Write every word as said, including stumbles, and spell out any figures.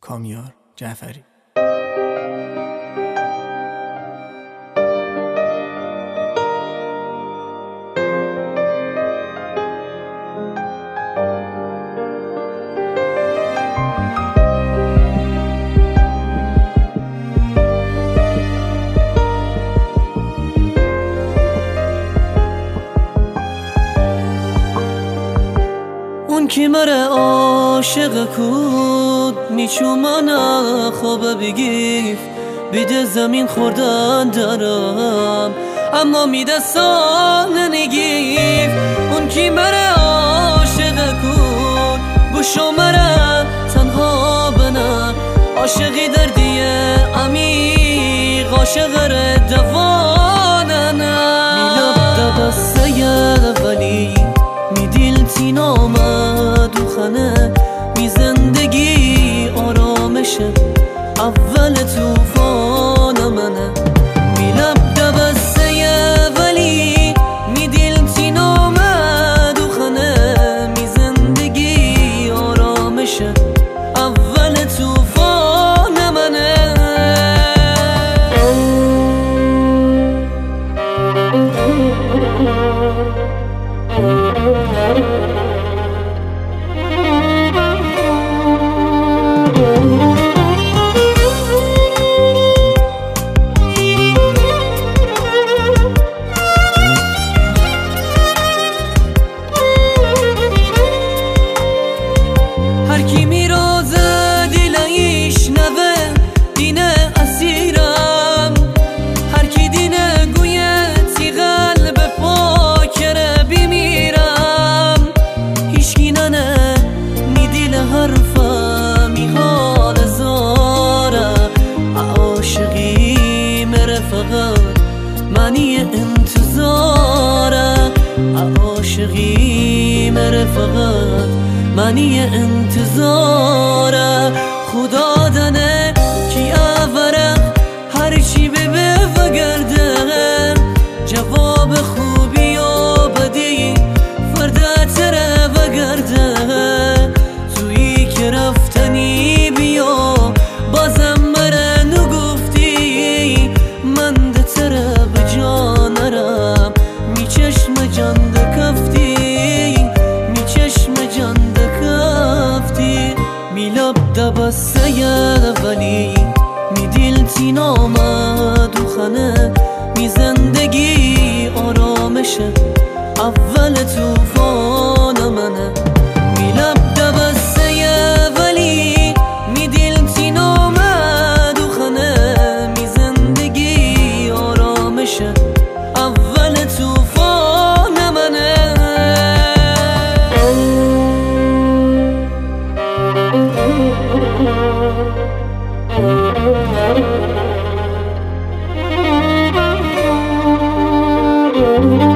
کامیار جعفری. اون کی مره عاشق کود میچو من خواب بگیف بیده زمین خوردن دارم اما میده سال نگیف. اون کی مره عاشق کود بوشو مره تنها بنا عاشقی دردیه عمیق عاشق ره دواننه میلب دبسته ولی می دیل تین آمد و خانه می زندگی آرامشه اول توفان منه. می لب دبسته ولی می دیل تین آمد و خانه می زندگی آرامشه اول توفان منه. هر کی میروزه دیلایش نوه دینه اسیرم هر کی دینه گویه تی قلب پاکره بیمیرم هیچکی ننه می دیل حرفم می حال زاره عاشقی مره فقط معنی انتظاره عاشقی مره فقط معنی انتظاره خدا دنه کی اوره هر چی ببه و گرده جواب خوبی و بدی فرده تره و گرده تویی که رفتنی بیا بازم مره نگفتی من ده تره به جانرم می چشم جان ده کفتی می چشم جان ده کفتی می لب دبسته ولی می دیل تین آمد و خانه می زندگی آرامشه اول توفان منه. می لب دبسته ولی می دیل تین آمد و خانه می زندگی آرامشه اول توفان منه. Thank you.